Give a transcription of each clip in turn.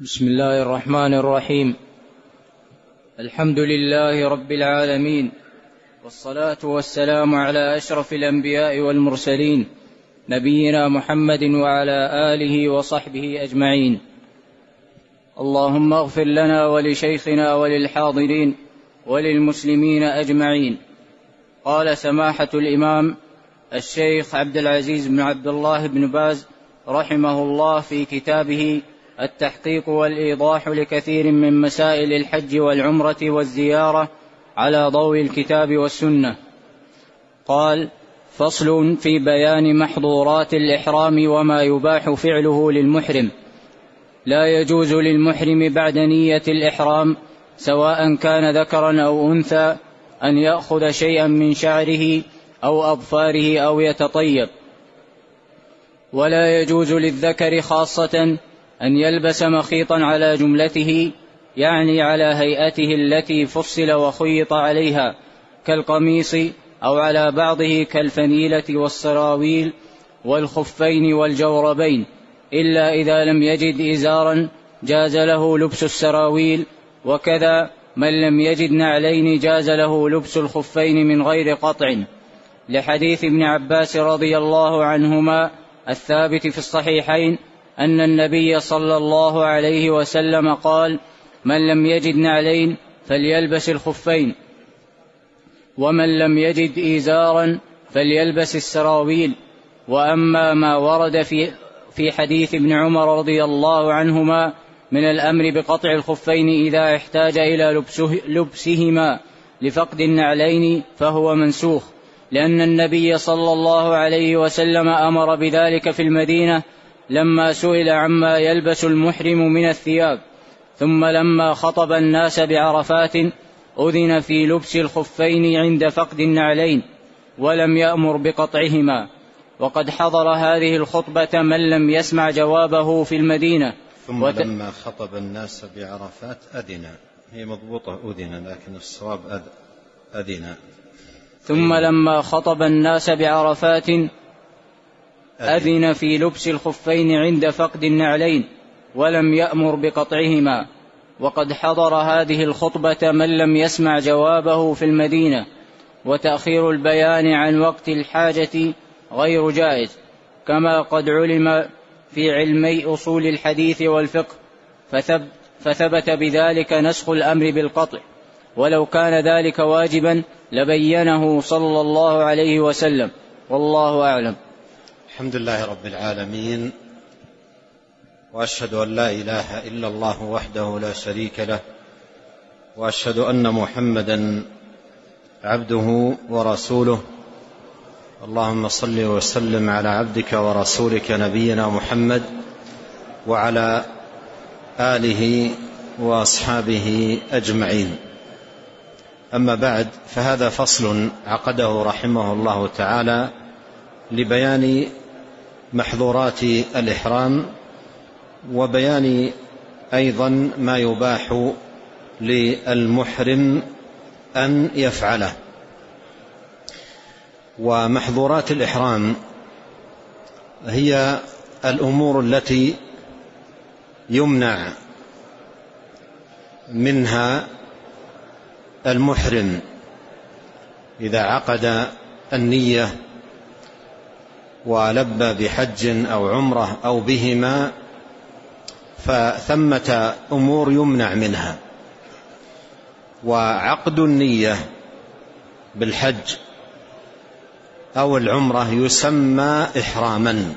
بسم الله الرحمن الرحيم. الحمد لله رب العالمين، والصلاة والسلام على أشرف الأنبياء والمرسلين، نبينا محمد وعلى آله وصحبه أجمعين. اللهم اغفر لنا ولشيخنا وللحاضرين وللمسلمين أجمعين. قال سماحة الإمام الشيخ عبد العزيز بن عبد الله بن باز رحمه الله في كتابه التحقيق والإيضاح لكثير من مسائل الحج والعمرة والزيارة على ضوء الكتاب والسنة، قال: فصل في بيان محظورات الإحرام وما يباح فعله للمحرم. لا يجوز للمحرم بعد نية الإحرام سواء كان ذكرا أو أنثى أن يأخذ شيئا من شعره أو أظفاره أو يتطيب. ولا يجوز للذكر خاصة أن يلبس مخيطا على جملته، يعني على هيئته التي فصل وخيط عليها كالقميص، أو على بعضه كالفنيلة والسراويل والخفين والجوربين، إلا إذا لم يجد إزارا جاز له لبس السراويل، وكذا من لم يجد نعلين جاز له لبس الخفين من غير قطع، لحديث ابن عباس رضي الله عنهما الثابت في الصحيحين أن النبي صلى الله عليه وسلم قال: من لم يجد نعلين فليلبس الخفين، ومن لم يجد إزارا فليلبس السراويل. وأما ما ورد في حديث ابن عمر رضي الله عنهما من الأمر بقطع الخفين إذا احتاج إلى لبسهما لفقد النعلين فهو منسوخ، لأن النبي صلى الله عليه وسلم أمر بذلك في المدينة لما سئل عما يلبس المحرم من الثياب. ثم لما خطب الناس بعرفات أذن في لبس الخفين عند فقد النعلين، ولم يأمر بقطعهما. وقد حضر هذه الخطبة من لم يسمع جوابه في المدينة. ثم لما خطب الناس بعرفات أذن، هي مضبوطة أذن، لكن الصواب أذن. ثم لما خطب الناس بعرفات أذن في لبس الخفين عند فقد النعلين، ولم يأمر بقطعهما. وقد حضر هذه الخطبة من لم يسمع جوابه في المدينة. وتأخير البيان عن وقت الحاجة غير جائز، كما قد علم في علمي أصول الحديث والفقه، فثبت بذلك نسخ الأمر بالقطع، ولو كان ذلك واجبا لبينه صلى الله عليه وسلم، والله أعلم. الحمد لله رب العالمين، وأشهد أن لا إله إلا الله وحده لا شريك له، وأشهد أن محمدا عبده ورسوله. اللهم صل وسلم على عبدك ورسولك نبينا محمد وعلى آله وأصحابه أجمعين. أما بعد، فهذا فصل عقده رحمه الله تعالى لبيان محظورات الإحرام، وبيان أيضا ما يباح للمحرم أن يفعله. ومحظورات الإحرام هي الأمور التي يمنع منها المحرم إذا عقد النية ولبى بحج أو عمرة أو بهما، فثمة أمور يمنع منها. وعقد النية بالحج أو العمرة يسمى إحراما،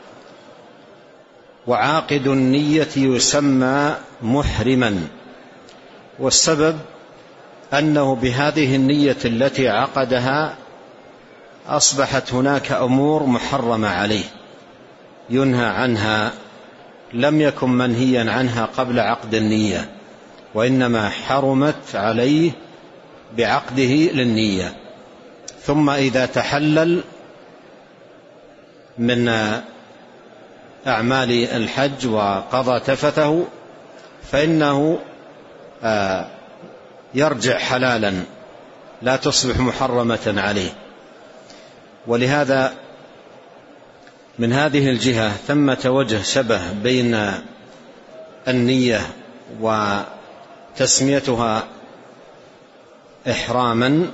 وعاقد النية يسمى محرما. والسبب أنه بهذه النية التي عقدها أصبحت هناك أمور محرمة عليه ينهى عنها، لم يكن منهيا عنها قبل عقد النية، وإنما حرمت عليه بعقده للنية. ثم إذا تحلل من أعمال الحج وقضى تفثه فإنه يرجع حلالا، لا تصبح محرمة عليه. ولهذا من هذه الجهة ثمة وجه شبه بين النية وتسميتها إحراما،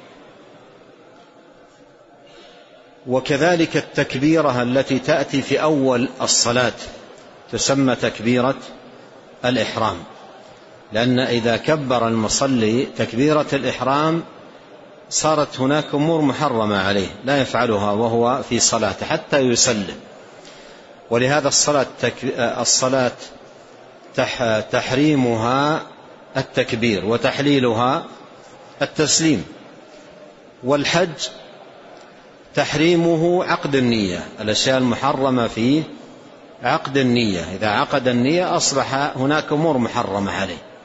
وكذلك التكبيرة التي تأتي في أول الصلاة تسمى تكبيرة الإحرام، لأن إذا كبر المصلي تكبيرة الإحرام صارت هناك أمور محرمة عليه لا يفعلها وهو في صلاة حتى يسلم. ولهذا الصلاة تحريمها التكبير وتحليلها التسليم. والحج تحريمه عقد النية، الأشياء المحرمة فيه عقد النية، إذا عقد النية أصبح هناك أمور محرمة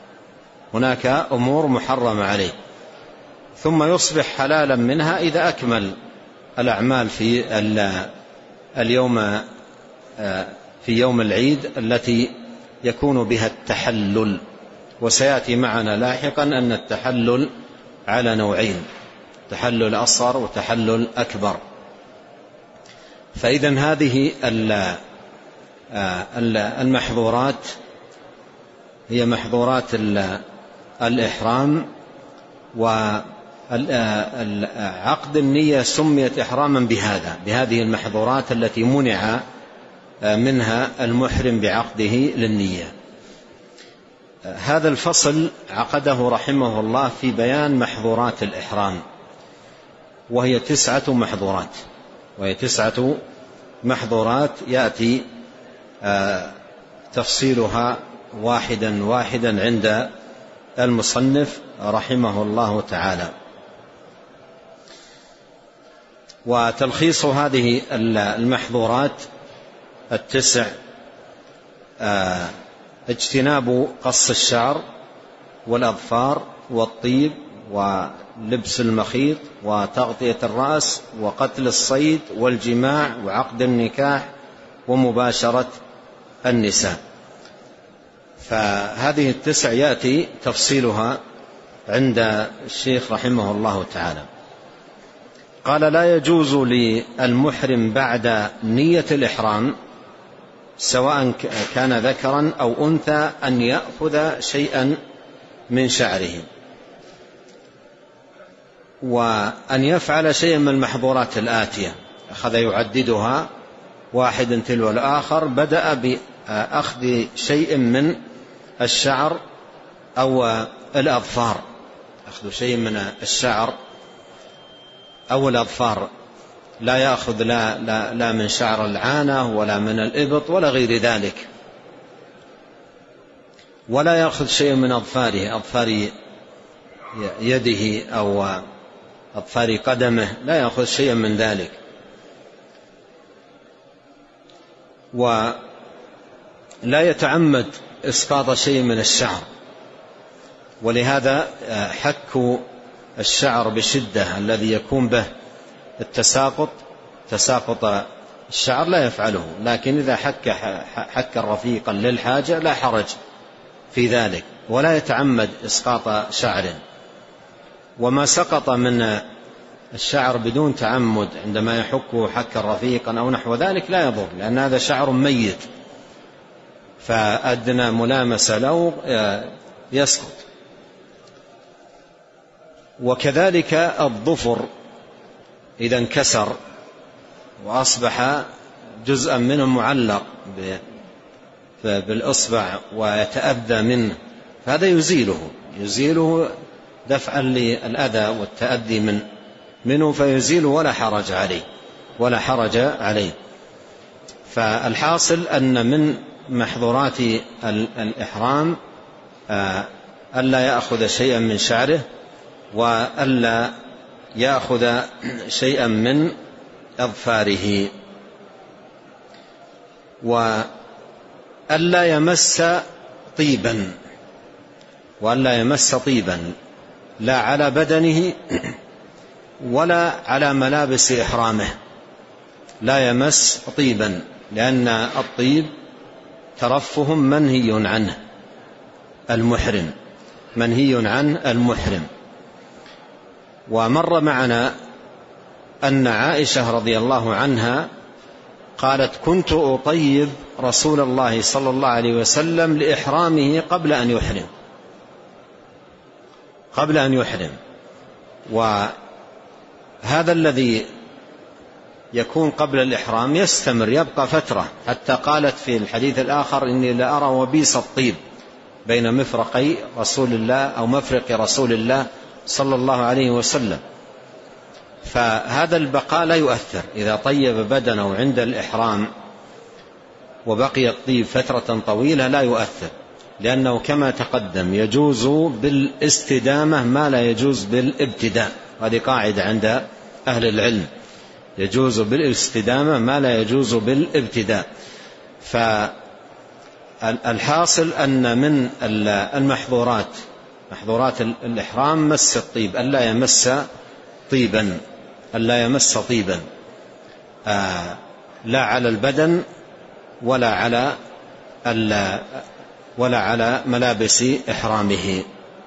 عليه، ثم يصبح حلالا منها إذا أكمل الأعمال في يوم العيد التي يكون بها التحلل. وسيأتي معنا لاحقا أن التحلل على نوعين، تحلل أصغر وتحلل أكبر. فإذن هذه المحظورات هي محظورات الإحرام، وعقد النية سميت إحراما بهذه المحظورات التي منع منها المحرم بعقده للنية. هذا الفصل عقده رحمه الله في بيان محظورات الإحرام، وهي 9 محظورات يأتي تفصيلها واحدا واحدا عند المصنف رحمه الله تعالى. وتلخيص هذه المحظورات 9: اجتناب قص الشعر والأظفار والطيب ولبس المخيط وتغطية الرأس وقتل الصيد والجماع وعقد النكاح ومباشرة النساء. فهذه 9 يأتي تفصيلها عند الشيخ رحمه الله تعالى. قال: لا يجوز للمحرم بعد نية الإحرام سواء كان ذكرا أو أنثى أن يأخذ شيئا من شعره، وأن يفعل شيئا من المحظورات الآتية. أخذ يعددها واحد تلو الآخر، بدأ بأخذ شيء من الشعر أو الأظفار، أخذ شيء من الشعر أو الأظفار، لا يأخذ لا من شعر العانة ولا من الإبط ولا غير ذلك، ولا يأخذ شيء من أظفاره، أظفار يده أو أظفار قدمه، لا يأخذ شيئا من ذلك. ولا يتعمد إسقاط شيء من الشعر، ولهذا حك الشعر بشدة الذي يكون به تساقط الشعر لا يفعله، لكن إذا حك رفيقا للحاجة لا حرج في ذلك. ولا يتعمد إسقاط شعر، وما سقط من الشعر بدون تعمد عندما يحكه حكا رفيقا أو نحو ذلك لا يضر، لأن هذا شعر ميت، فأدنى ملامسة له يسقط. وكذلك الظفر إذا انكسر وأصبح جزءا منه معلق بالإصبع ويتأذى منه، فهذا يزيله دفعا للأذى والتأذي منه، فيزيله ولا حرج عليه. فالحاصل أن من محظورات الإحرام ألا يأخذ شيئا من شعره، وألا يأخذ شيئا من أظفاره، وألا يمس طيبا لا على بدنه ولا على ملابس إحرامه، لا يمس طيبا، لأن الطيب ترفه منهي عنه المحرم. ومر معنا أن عائشة رضي الله عنها قالت كنت أطيب رسول الله صلى الله عليه وسلم لإحرامه قبل أن يحرم. وهذا الذي يكون قبل الإحرام يستمر يبقى فترة، حتى قالت في الحديث الآخر إني لأرى وبيس الطيب بين مفرقي رسول الله أو مفرق رسول الله صلى الله عليه وسلم. فهذا البقاء لا يؤثر، إذا طيب بدنه عند الإحرام وبقي الطيب فترة طويلة لا يؤثر، لأنه كما تقدم يجوز بالاستدامة ما لا يجوز بالابتداء، هذه قاعدة عند أهل العلم، يجوز بالاستدامة ما لا يجوز بالابتداء. فالحاصل أن من محظورات الإحرام مس الطيب، ألا يمس طيبا لا على البدن ولا على ملابس إحرامه.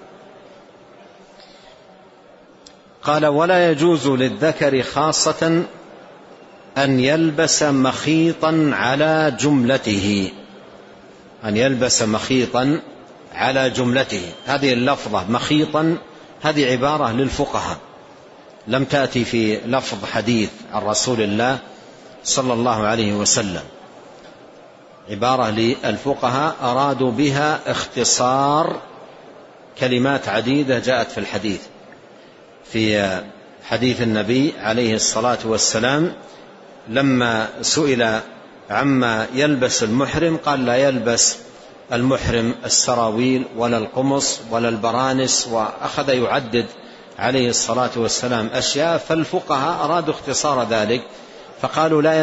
قال ولا يجوز للذكر خاصة أن يلبس مخيطا على جملته. هذه اللفظة مخيطا هذه عبارة للفقهاء، لم تأتي في لفظ حديث عن رسول الله صلى الله عليه وسلم، عبارة للفقهاء أرادوا بها اختصار كلمات عديدة جاءت في الحديث. في حديث النبي عليه الصلاة والسلام لما سئل عما يلبس المحرم قال لا يلبس المحرم السراويل ولا القمص ولا البرانس، وأخذ يعدد عليه الصلاة والسلام أشياء، فالفقهاء أرادوا اختصار ذلك فقالوا لا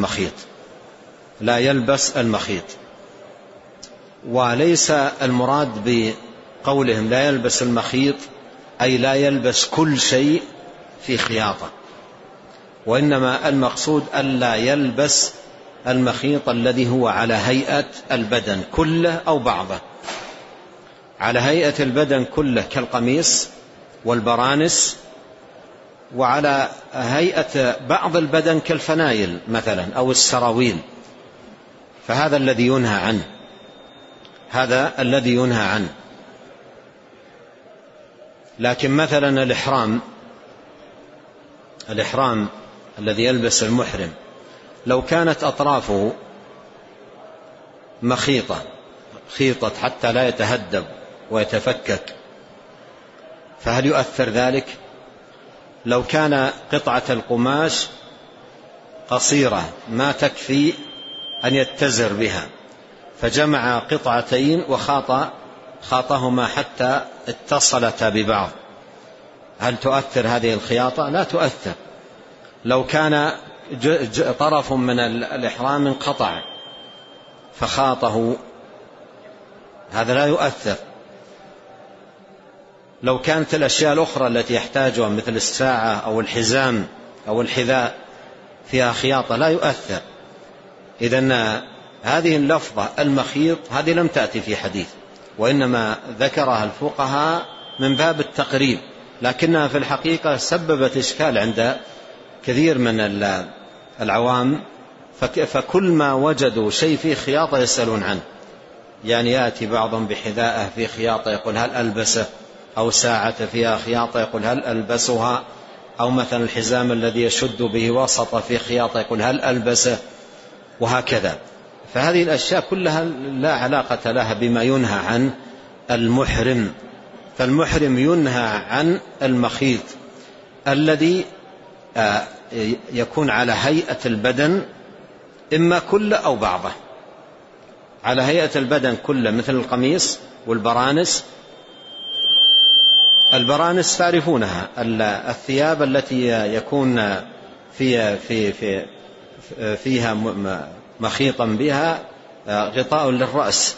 يلبس المخيط. وليس المراد بقولهم لا يلبس المخيط أي لا يلبس كل شيء في خياطة، وإنما المقصود ألا يلبس المخيط الذي هو على هيئة البدن كله أو بعضه، على هيئة البدن كله كالقميص والبرانس، وعلى هيئة بعض البدن كالفنايل مثلا أو السراويل، فهذا الذي ينهى عنه. لكن مثلا الإحرام الذي يلبس المحرم لو كانت أطرافه خيطت حتى لا يتهدب ويتفكك، فهل يؤثر ذلك؟ لو كان قطعة القماش قصيرة ما تكفي أن يتزر بها فجمع قطعتين وخاطهما حتى اتصلتا ببعض، هل تؤثر هذه الخياطة؟ لا تؤثر. لو كان طرف من الإحرام انقطع فخاطه هذا لا يؤثر. لو كانت الأشياء الأخرى التي يحتاجها مثل الساعة أو الحزام أو الحذاء فيها خياطة لا يؤثر. إذن هذه اللفظة المخيط هذه لم تأتي في حديث، وإنما ذكرها الفقهاء من باب التقريب، لكنها في الحقيقة سببت إشكال عند كثير من العوام، فكل ما وجدوا شيء فيه خياطة يسألون عنه. يعني يأتي بعضهم بحذاءه في خياطة يقول هل ألبسه، أو ساعة فيها خياطة يقول هل ألبسها، أو مثلا الحزام الذي يشد به وسط في خياطة يقول هل ألبسه، وهكذا. فهذه الأشياء كلها لا علاقة لها بما ينهى عن المحرم. فالمحرم ينهى عن المخيط الذي يكون على هيئة البدن إما كله أو بعضه، على هيئة البدن كله مثل القميص والبرانس. البرانس تعرفونها، الثياب التي يكون فيها مخيطا بها غطاء للرأس،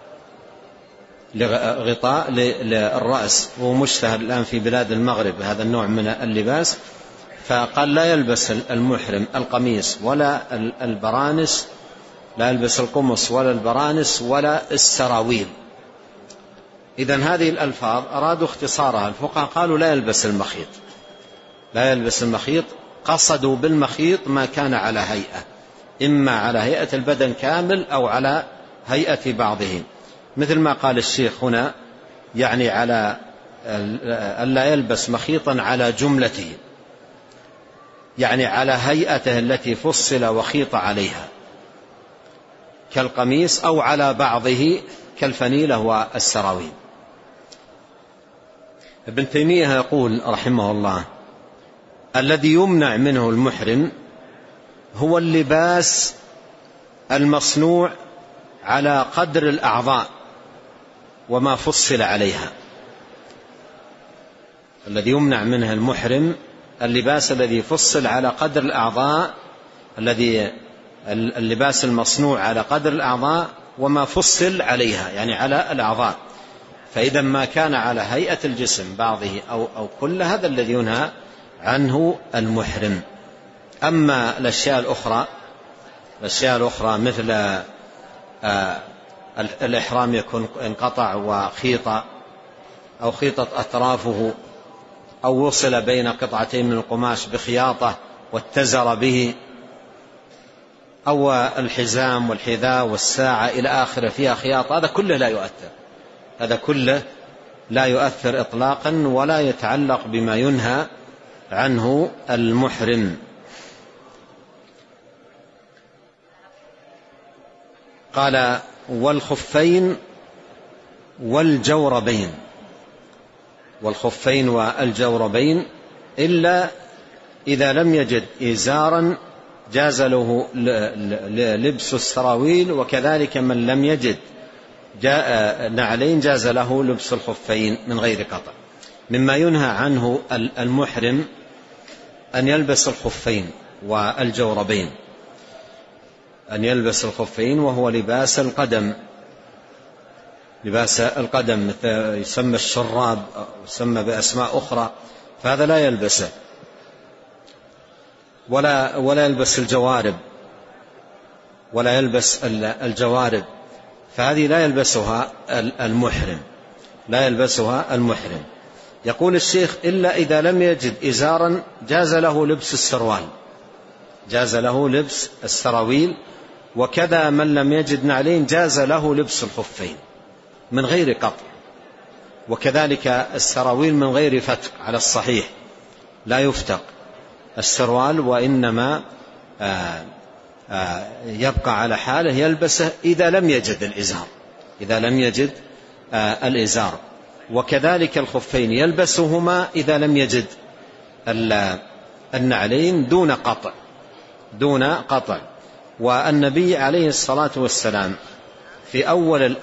غطاء للرأس، ومشتهر الآن في بلاد المغرب هذا النوع من اللباس. فقال لا يلبس المحرم القميص ولا البرانس، لا يلبس القمص ولا البرانس ولا السراويل. إذن هذه الألفاظ أرادوا اختصارها، الفقهاء قالوا لا يلبس المخيط، قصدوا بالمخيط ما كان على هيئة، إما على هيئة البدن كامل أو على هيئة بعضه، مثل ما قال الشيخ هنا، يعني على ألا يلبس مخيطا على جملته، يعني على هيئته التي فصل وخيط عليها كالقميص، أو على بعضه كالفنيلة والسراويل. ابن تيمية يقول رحمه الله: الذي يمنع منه المحرم هو اللباس المصنوع على قدر الأعضاء وما فصل عليها. الذي يمنع منه المحرم اللباس الذي فصل على قدر الأعضاء، اللباس المصنوع على قدر الأعضاء وما فصل عليها، يعني على الأعضاء. فإذا ما كان على هيئة الجسم بعضه أو كل، هذا الذي ينهى عنه المحرم. أما الأشياء الأخرى مثل الإحرام يكون انقطع وخيط أو خيطت أطرافه، أو وصل بين قطعتين من القماش بخياطة واتزر به، أو الحزام والحذاء والساعة إلى آخره فيها خياطة، هذا كله لا يؤثر، هذا كله لا يؤثر إطلاقا ولا يتعلق بما ينهى عنه المحرم. قال: والخفين والجوربين، والخفين والجوربين إلا إذا لم يجد إزارا جاز له لبس السراويل، وكذلك من لم يجد نعلين جاز له لبس الخفين من غير قطع. مما ينهى عنه المحرم أن يلبس الخفين والجوربين، أن يلبس الخفين وهو لباس القدم، لباس القدم يسمى الشراب أو يسمى بأسماء أخرى، فهذا لا يلبسه. ولا يلبس الجوارب، ولا يلبس الجوارب، فهذه لا يلبسها المحرم، لا يلبسها المحرم. يقول الشيخ: إلا إذا لم يجد إزارا جاز له لبس السروال، جاز له لبس السراويل، وكذا من لم يجد نعلين جاز له لبس الخفين من غير قطع، وكذلك السراويل من غير فتق على الصحيح، لا يفتق السروال، وإنما يبقى على حاله يلبسه إذا لم يجد الإزار، إذا لم يجد الإزار. وكذلك الخفين يلبسهما إذا لم يجد النعلين دون قطع، دون قطع. والنبي عليه الصلاة والسلام في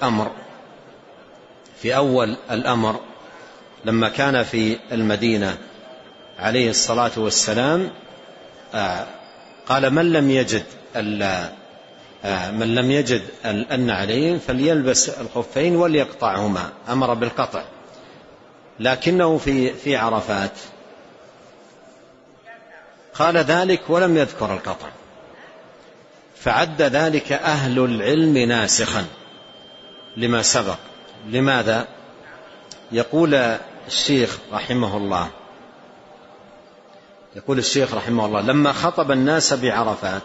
أول الأمر لما كان في المدينة عليه الصلاة والسلام قال: من لم يجد النعلين فليلبس الخفين وليقطعهما، أمر بالقطع. لكنه في عرفات قال ذلك ولم يذكر القطع، فعد ذلك أهل العلم ناسخا لما سبق. لماذا؟ يقول الشيخ رحمه الله: لما خطب الناس بعرفات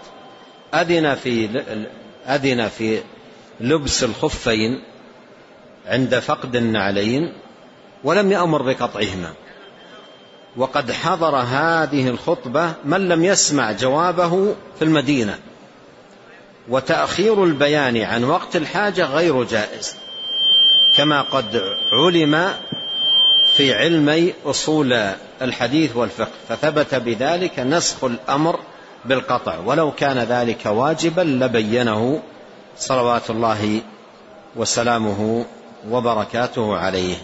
أذن في لبس الخفين عند فقد النعلين، ولم يأمر بقطعهما. وقد حضر هذه الخطبة من لم يسمع جوابه في المدينة، وتأخير البيان عن وقت الحاجة غير جائز، كما قد علم في علمي أصول الحديث والفقه، فثبت بذلك نسخ الأمر بالقطع، ولو كان ذلك واجبا لبينه صلوات الله وسلامه وبركاته عليه.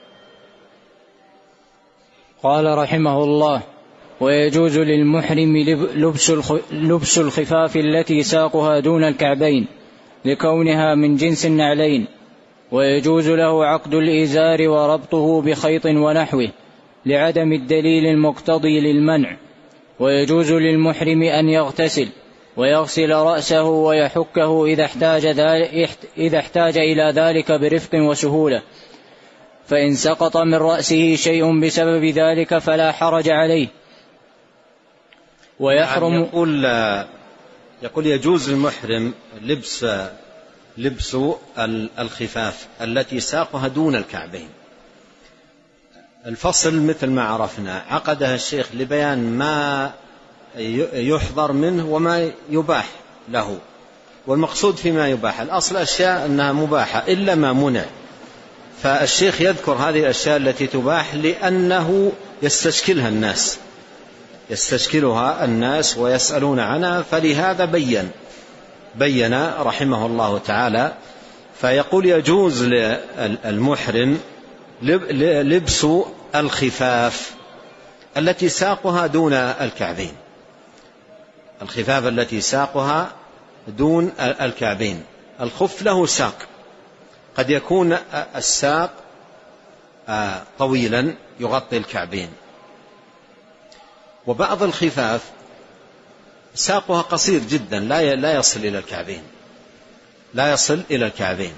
قال رحمه الله: ويجوز للمحرم لبس الخفاف التي ساقها دون الكعبين لكونها من جنس النعلين، ويجوز له عقد الإزار وربطه بخيط ونحوه لعدم الدليل المقتضي للمنع. ويجوز للمحرم أن يغتسل ويغسل رأسه ويحكه إذا احتاج إلى ذلك برفق وسهولة، فإن سقط من رأسه شيء بسبب ذلك فلا حرج عليه. ويحرم. يقول يقول يجوز المحرم لبس الخفاف التي ساقها دون الكعبين. الفصل مثل ما عرفنا عقدها الشيخ لبيان ما يحضر منه وما يباح له، والمقصود فيما يباح الأصل أشياء أنها مباحة إلا ما منع، فالشيخ يذكر هذه الأشياء التي تباح لأنه يستشكلها الناس ويسألون عنها، فلهذا بين رحمه الله تعالى. فيقول يجوز للمحرم لبس الخفاف التي ساقها دون الكعبين، الخفاف التي ساقها دون الكعبين. الخف له ساق، قد يكون الساق طويلا يغطي الكعبين، وبعض الخفاف ساقها قصير جدا لا يصل إلى الكعبين.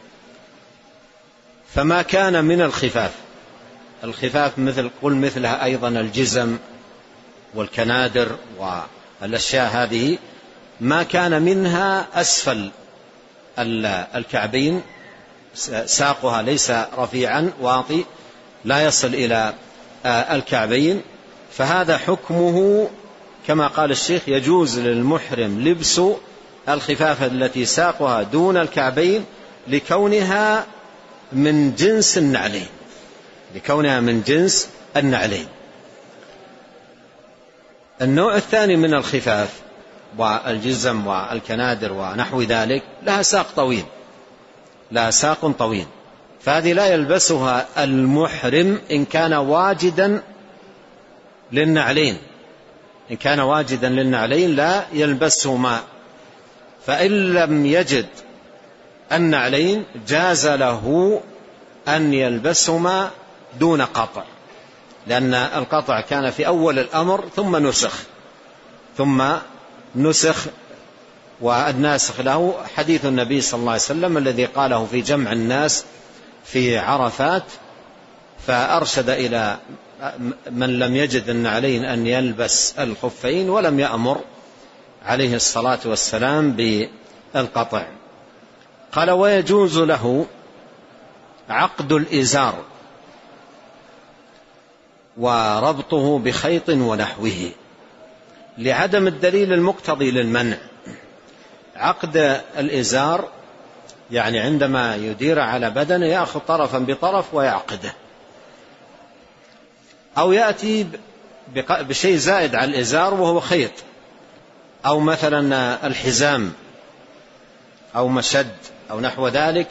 فما كان من الخفاف مثلها أيضا الجزم والكنادر والأشياء هذه، ما كان منها أسفل الكعبين، ساقها ليس رفيعا واطي لا يصل إلى الكعبين، فهذا حكمه كما قال الشيخ يجوز للمحرم لبس الخفاف التي ساقها دون الكعبين لكونها من جنس النعلين. النوع الثاني من الخفاف والجزم والكنادر ونحو ذلك لها ساق طويل، فهذه لا يلبسها المحرم إن كان واجدا للنعلين لا يلبسهما. فإن لم يجد النعلين جاز له أن يلبسهما دون قطع، لأن القطع كان في أول الأمر ثم نسخ والناسخ له حديث النبي صلى الله عليه وسلم الذي قاله في جمع الناس في عرفات، فأرشد إلى من لم يجد النعلين أن يلبس الخفين، ولم يأمر عليه الصلاة والسلام بالقطع. قال ويجوز له عقد الإزار وربطه بخيط ونحوه لعدم الدليل المقتضي للمنع. عقد الإزار يعني عندما يدير على بدنه يأخذ طرفا بطرف ويعقده، أو يأتي بشيء زائد على الإزار وهو خيط، أو مثلا الحزام أو مشد أو نحو ذلك،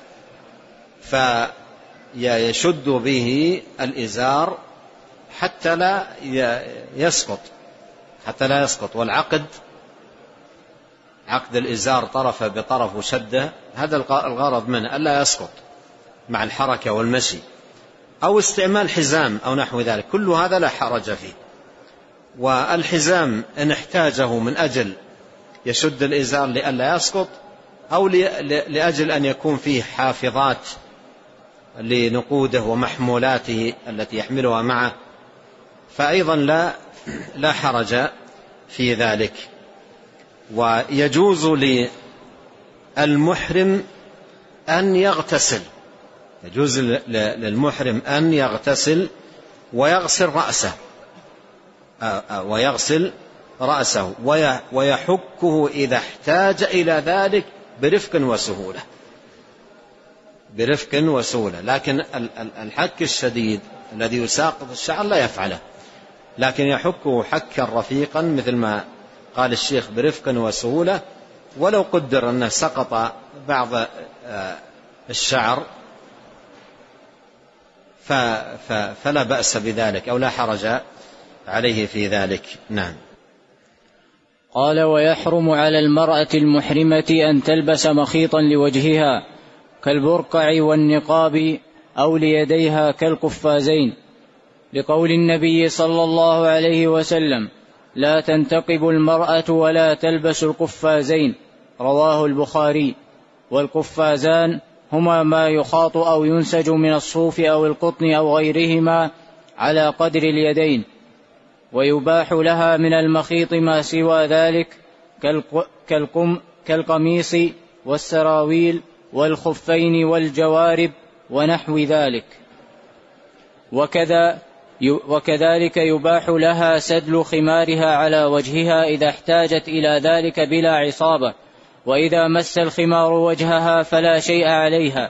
فيشد به الإزار حتى لا يسقط. والعقد عقد الإزار طرف بطرف وشده، هذا الغرض منه ألا يسقط مع الحركة والمشي، أو استعمال حزام أو نحو ذلك، كل هذا لا حرج فيه. والحزام إن احتاجه من أجل يشد الإزار لئلا يسقط، أو لأجل أن يكون فيه حافظات لنقوده ومحمولاته التي يحملها معه، فأيضا لا حرج في ذلك. ويجوز للمحرم أن يغتسل، ويغسل رأسه ويحكه إذا احتاج إلى ذلك برفق وسهولة. لكن الحك الشديد الذي يساقط الشعر لا يفعله، لكن يحكه حكا رفيقا مثل ما قال الشيخ برفق وسهولة، ولو قدر أنه سقط بعض الشعر فلا بأس بذلك أو لا حرج عليه في ذلك. نعم. قال ويحرم على المرأة المحرمة أن تلبس مخيطا لوجهها كالبرقع والنقاب أو ليديها كالقفازين، لقول النبي صلى الله عليه وسلم لا تنتقب المرأة ولا تلبس القفازين، رواه البخاري. والقفازان هما ما يخاط أو ينسج من الصوف أو القطن أو غيرهما على قدر اليدين، ويباح لها من المخيط ما سوى ذلك كالقميص والسراويل والخفين والجوارب ونحو ذلك. وكذلك يباح لها سدل خمارها على وجهها إذا احتاجت إلى ذلك بلا عصابة، وإذا مس الخمار وجهها فلا شيء عليها،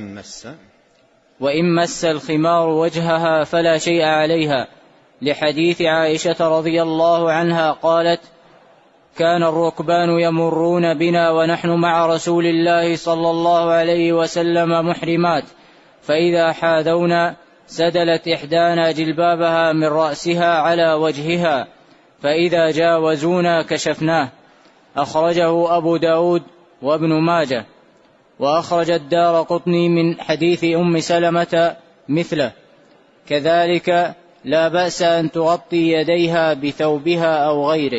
وإن مس الخمار وجهها فلا شيء عليها، لحديث عائشة رضي الله عنها قالت: كان الركبان يمرون بنا ونحن مع رسول الله صلى الله عليه وسلم محرمات، فإذا حاذونا سدلت إحدانا جلبابها من رأسها على وجهها، فإذا جاوزونا كشفناه. أخرجه أبو داود وابن ماجه، وأخرج الدارقطني من حديث أم سلمة مثله. كذلك لا بأس أن تغطي يديها بثوبها أو غيره،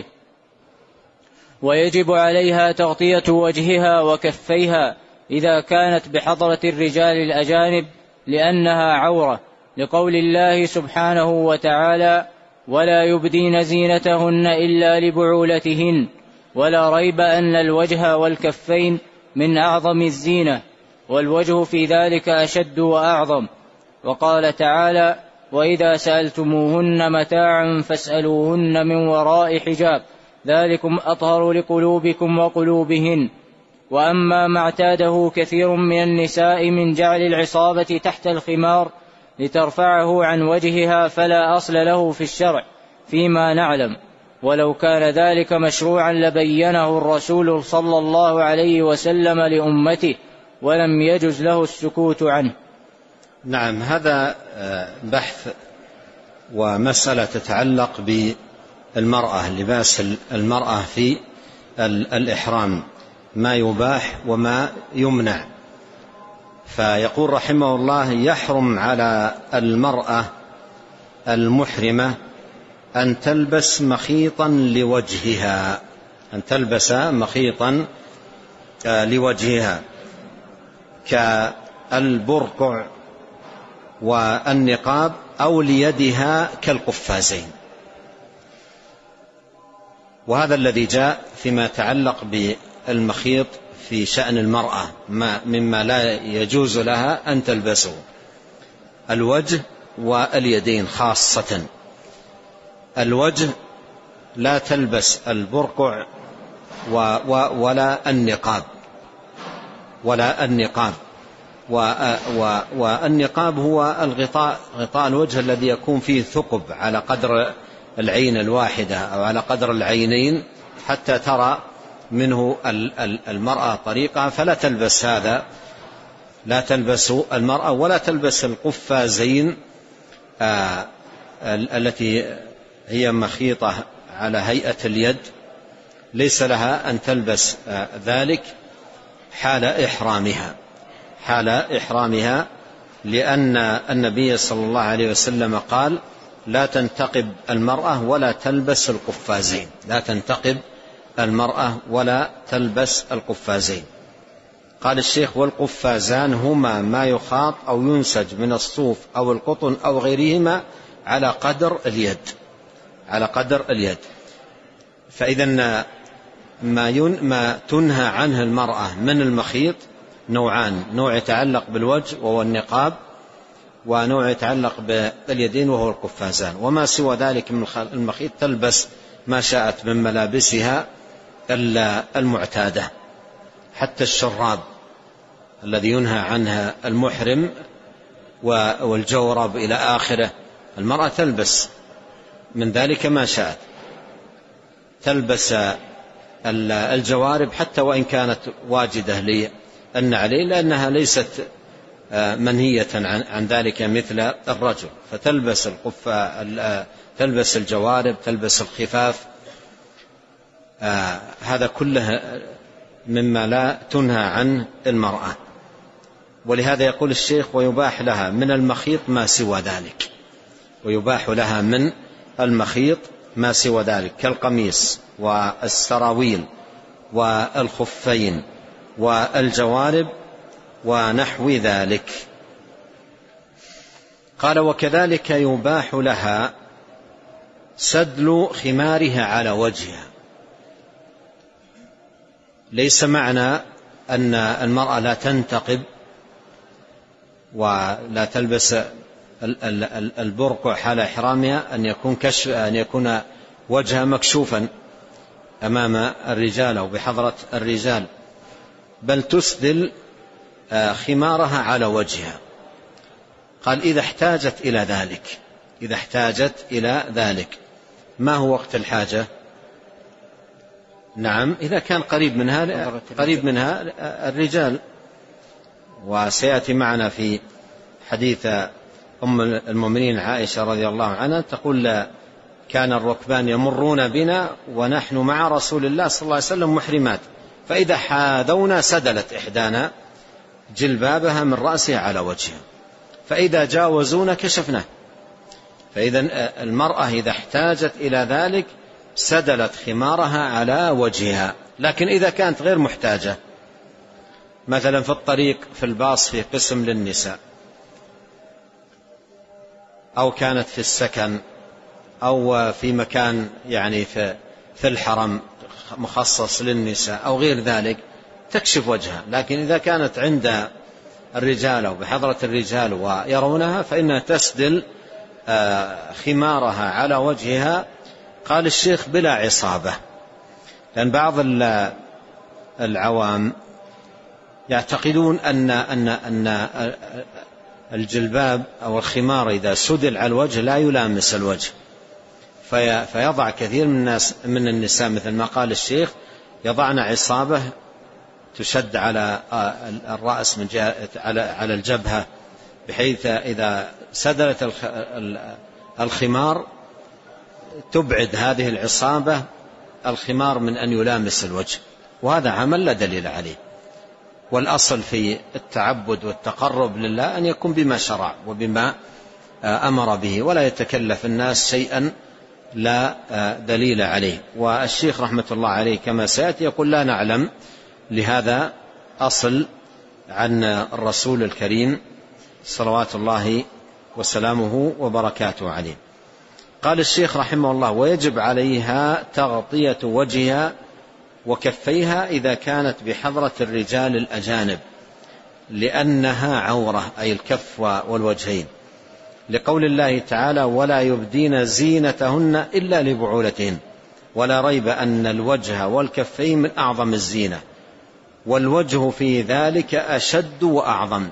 ويجب عليها تغطية وجهها وكفيها إذا كانت بحضرة الرجال الأجانب لأنها عورة، لقول الله سبحانه وتعالى: ولا يبدين زينتهن إلا لبعولتهن. ولا ريب أن الوجه والكفين من أعظم الزينة، والوجه في ذلك أشد وأعظم. وقال تعالى: وإذا سألتموهن متاعا فاسألوهن من وراء حجاب ذلكم أطهر لقلوبكم وقلوبهن. وأما ما اعتاده كثير من النساء من جعل العصابة تحت الخمار لترفعه عن وجهها فلا أصل له في الشرع فيما نعلم، ولو كان ذلك مشروعا لبينه الرسول صلى الله عليه وسلم لأمته، ولم يجز له السكوت عنه. نعم، هذا بحث ومسألة تتعلق بالمرأة، لباس المرأة في الإحرام، ما يباح وما يمنع. فيقول رحمه الله: يحرم على المرأة المحرمة أن تلبس مخيطا لوجهها، أن تلبس مخيطا لوجهها كالبرقع والنقاب، أو ليدها كالقفازين. وهذا الذي جاء فيما يتعلق بالمخيط في شأن المرأة، مما لا يجوز لها أن تلبسه: الوجه واليدين خاصة. الوجه لا تلبس البرقع ولا النقاب، والنقاب هو غطاء الوجه الذي يكون فيه ثقب على قدر العين الواحدة أو على قدر العينين حتى ترى منه المرأة طريقها، فلا تلبس هذا، لا تلبس المرأة، ولا تلبس القفازين التي هي مخيطة على هيئة اليد، ليس لها أن تلبس ذلك حال إحرامها، لأن النبي صلى الله عليه وسلم قال: لا تنتقب المرأة ولا تلبس القفازين، لا تنتقب المرأة ولا تلبس القفازين. قال الشيخ: والقفازان هما ما يخاط أو ينسج من الصوف أو القطن أو غيرهما على قدر اليد. فإذا ما تنهى عنه المرأة من المخيط نوعان: نوع يتعلق بالوجه وهو النقاب، ونوع يتعلق باليدين وهو القفازان. وما سوى ذلك من المخيط تلبس ما شاءت من ملابسها المعتادة، حتى الشراب الذي ينهى عنها المحرم والجورب إلى آخره، المرأة تلبس من ذلك ما شاءت، تلبس الجوارب حتى وإن كانت واجدة للنعلين، لأنها ليست منهية عن ذلك مثل الرجل، فتلبس تلبس الجوارب، تلبس الخفاف، هذا كله مما لا تنهى عنه المرأة. ولهذا يقول الشيخ: ويباح لها من المخيط ما سوى ذلك، ويباح لها من المخيط ما سوى ذلك، كالقميص والسراويل والخفين والجوارب ونحو ذلك. قال: وكذلك يباح لها سدل خمارها على وجهها. ليس معنى أن المرأة لا تنتقب ولا تلبس البرقع حال إحرامها أن يكون وجهها مكشوفا أمام الرجال أو بحضرة الرجال، بل تسدل خمارها على وجهها. قال إذا احتاجت إلى ذلك، إذا احتاجت إلى ذلك. ما هو وقت الحاجة؟ نعم، إذا كان قريب منها الرجال. وسيأتي معنا في حديث أم المؤمنين عائشة رضي الله عنها تقول كان الركبان يمرون بنا ونحن مع رسول الله صلى الله عليه وسلم محرمات، فإذا حاذونا سدلت إحدانا جلبابها من رأسها على وجهها، فإذا جاوزونا كشفناه. فإذا المرأة إذا احتاجت إلى ذلك سدلت خمارها على وجهها. لكن إذا كانت غير محتاجة، مثلا في الطريق في الباص في قسم للنساء، أو كانت في السكن، أو في مكان يعني في الحرم مخصص للنساء أو غير ذلك، تكشف وجهها. لكن إذا كانت عند الرجال أو بحضرة الرجال ويرونها فإنها تسدل خمارها على وجهها. قال الشيخ بلا عصابة، لأن بعض العوام يعتقدون أن الجلباب أو الخمار إذا سدل على الوجه لا يلامس الوجه، فيضع كثير من النساء مثل ما قال الشيخ يضعن عصابة تشد على الرأس من جهة على الجبهة، بحيث إذا سدلت الخمار تبعد هذه العصابة الخمار من أن يلامس الوجه، وهذا عمل لا دليل عليه. والأصل في التعبد والتقرب لله أن يكون بما شرع وبما أمر به، ولا يتكلف الناس شيئا لا دليل عليه. والشيخ رحمة الله عليه كما سيأتي يقول لا نعلم لهذا أصل عن الرسول الكريم صلوات الله وسلامه وبركاته عليه. قال الشيخ رحمه الله ويجب عليها تغطية وجهها وكفيها إذا كانت بحضرة الرجال الأجانب، لأنها عورة، أي الكف والوجهين، لقول الله تعالى ولا يبدين زينتهن إلا لبعولتهن. ولا ريب أن الوجه والكفين من أعظم الزينة، والوجه في ذلك أشد وأعظم.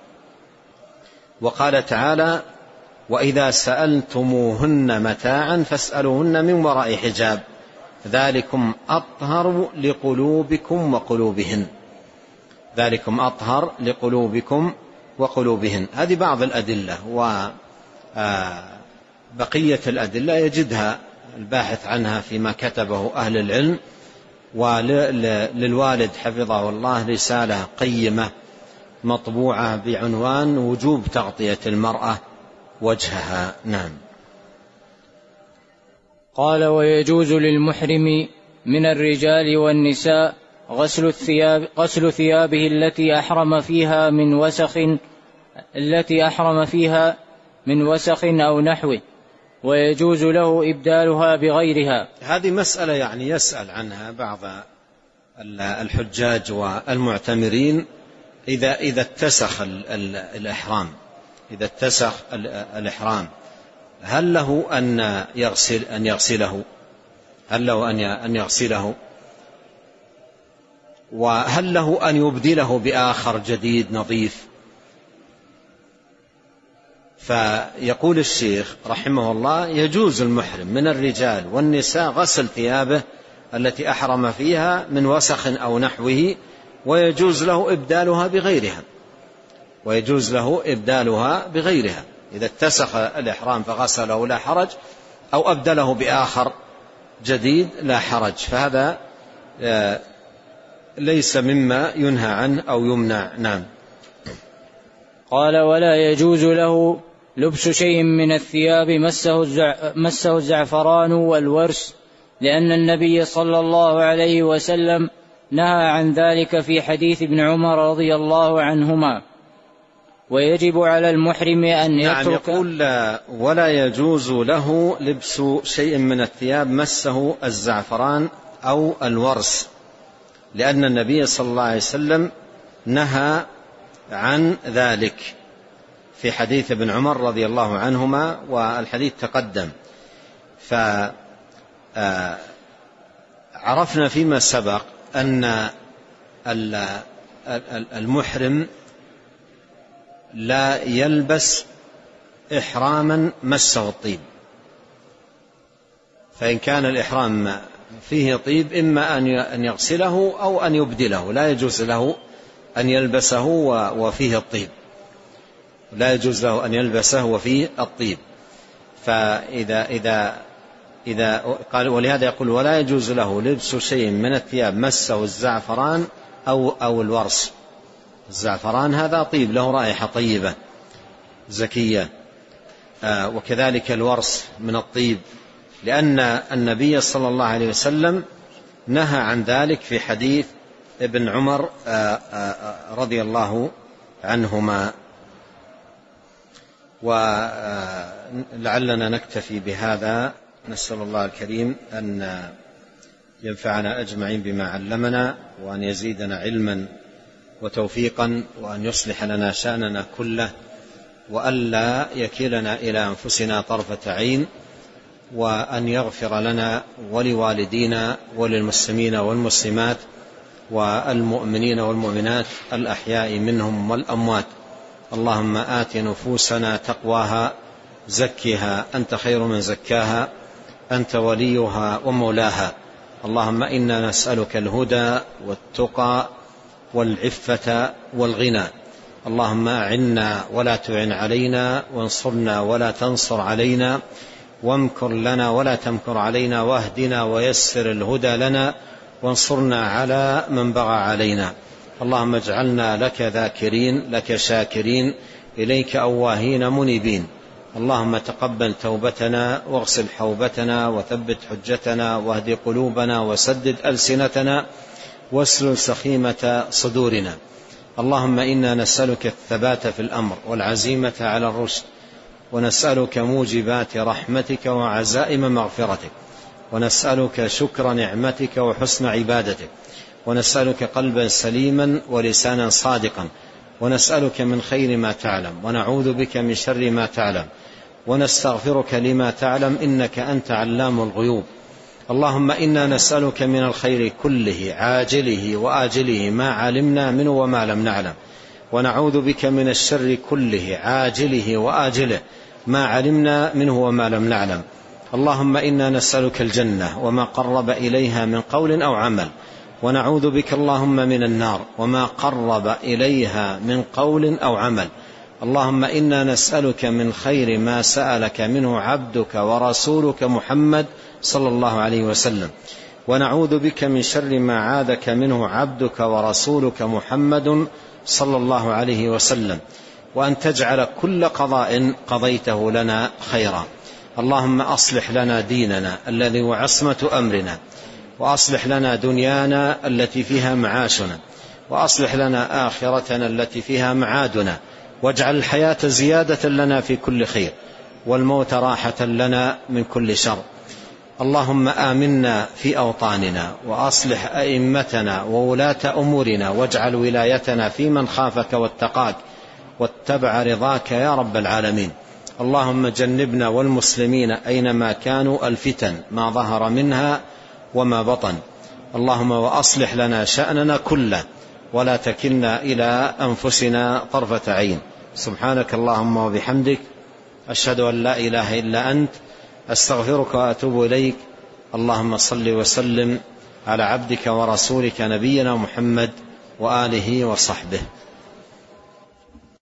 وقال تعالى وإذا سألتموهن متاعا فاسألوهن من وراء حجاب ذلكم أطهر لقلوبكم وقلوبهن، ذلكم أطهر لقلوبكم وقلوبهن. هذه بعض الأدلة، وبقية الأدلة يجدها الباحث عنها فيما كتبه أهل العلم. وللوالد حفظه الله رسالة قيمة مطبوعة بعنوان وجوب تغطية المرأة وجهها. نعم. قال ويجوز للمحرم من الرجال والنساء غسل ثيابه التي أحرم فيها من وسخ أو نحوه، ويجوز له إبدالها بغيرها. هذه مسألة يعني يسأل عنها بعض الحجاج والمعتمرين إذا اتسخ الإحرام، إذا اتسخ الإحرام هل له أن يغسله؟ هل له أن يغسله؟ وهل له أن يبدله بآخر جديد نظيف؟ فيقول الشيخ رحمه الله يجوز المحرم من الرجال والنساء غسل ثيابه التي أحرم فيها من وسخ أو نحوه، ويجوز له إبدالها بغيرها، ويجوز له إبدالها بغيرها. إذا اتسخ الإحرام فغسله لا حرج، أو أبدله بآخر جديد لا حرج، فهذا ليس مما ينهى عنه أو يمنع. نعم. قال ولا يجوز له لبس شيء من الثياب مسه الزعفران والورس، لأن النبي صلى الله عليه وسلم نهى عن ذلك في حديث ابن عمر رضي الله عنهما. ويجب على المحرم أن يترك. نعم. يقول ولا يجوز له لبس شيء من الثياب مسه الزعفران أو الورس، لأن النبي صلى الله عليه وسلم نهى عن ذلك في حديث ابن عمر رضي الله عنهما، والحديث تقدم. فعرفنا فيما سبق أن المحرم لا يلبس إحراما مسه الطيب، فإن كان الإحرام فيه طيب إما أن يغسله أو أن يبدله، لا يجوز له أن يلبسه وفيه الطيب، لا يجوز له أن يلبسه وفيه الطيب. إذا قال، ولهذا يقول ولا يجوز له لبس شيء من الثياب مسه الزعفران أو الورس. الزعفران هذا طيب، له رائحة طيبة زكية، وكذلك الورس من الطيب، لأن النبي صلى الله عليه وسلم نهى عن ذلك في حديث ابن عمر رضي الله عنهما. ولعلنا نكتفي بهذا، نسأل الله الكريم أن ينفعنا أجمعين بما علمنا، وأن يزيدنا علما وتوفيقا، وأن يصلح لنا شأننا كله، وألا يكلنا إلى أنفسنا طرفة عين، وأن يغفر لنا ولوالدينا وللمسلمين والمسلمات والمؤمنين والمؤمنات الأحياء منهم والأموات. اللهم آت نفوسنا تقواها زكها أنت خير من زكاها أنت وليها ومولاها. اللهم إنا نسألك الهدى والتقى والعفة والغنى. اللهم أعنا ولا تعن علينا، وانصرنا ولا تنصر علينا، وامكر لنا ولا تمكر علينا، واهدنا ويسر الهدى لنا، وانصرنا على من بغى علينا. اللهم اجعلنا لك ذاكرين، لك شاكرين، إليك أواهين منيبين. اللهم تقبل توبتنا، واغسل حوبتنا، وثبت حجتنا، واهد قلوبنا، وسدد ألسنتنا، واسلل سخيمة صدورنا. اللهم إنا نسألك الثبات في الأمر والعزيمة على الرشد، ونسألك موجبات رحمتك وعزائم مغفرتك، ونسألك شكر نعمتك وحسن عبادتك، ونسألك قلبا سليما ولسانا صادقا، ونسألك من خير ما تعلم، ونعوذ بك من شر ما تعلم، ونستغفرك لما تعلم، إنك أنت علام الغيوب. اللهم إنا نسألك من الخير كله عاجله وآجله ما علمنا منه وما لم نعلم، ونعوذ بك من الشر كله عاجله وآجله ما علمنا منه وما لم نعلم. اللهم إنا نسألك الجنة وما قرب إليها من قول أو عمل، ونعوذ بك اللهم من النار وما قرب إليها من قول أو عمل. اللهم إنا نسألك من خير ما سألك منه عبدك ورسولك محمد صلى الله عليه وسلم، ونعوذ بك من شر ما عاذك منه عبدك ورسولك محمد صلى الله عليه وسلم، وأن تجعل كل قضاء قضيته لنا خيرا. اللهم أصلح لنا ديننا الذي هو عصمة أمرنا، وأصلح لنا دنيانا التي فيها معاشنا، وأصلح لنا آخرتنا التي فيها معادنا، واجعل الحياة زيادة لنا في كل خير، والموت راحة لنا من كل شر. اللهم آمنا في أوطاننا، وأصلح أئمتنا وولاة أمورنا، واجعل ولايتنا في من خافك واتقاك واتبع رضاك يا رب العالمين. اللهم جنبنا والمسلمين أينما كانوا الفتن ما ظهر منها وما بطن. اللهم وأصلح لنا شأننا كله، ولا تكلنا إلى أنفسنا طرفة عين. سبحانك اللهم وبحمدك، أشهد أن لا إله إلا أنت، أستغفرك وأتوب إليك. اللهم صل وسلم على عبدك ورسولك نبينا محمد وآله وصحبه.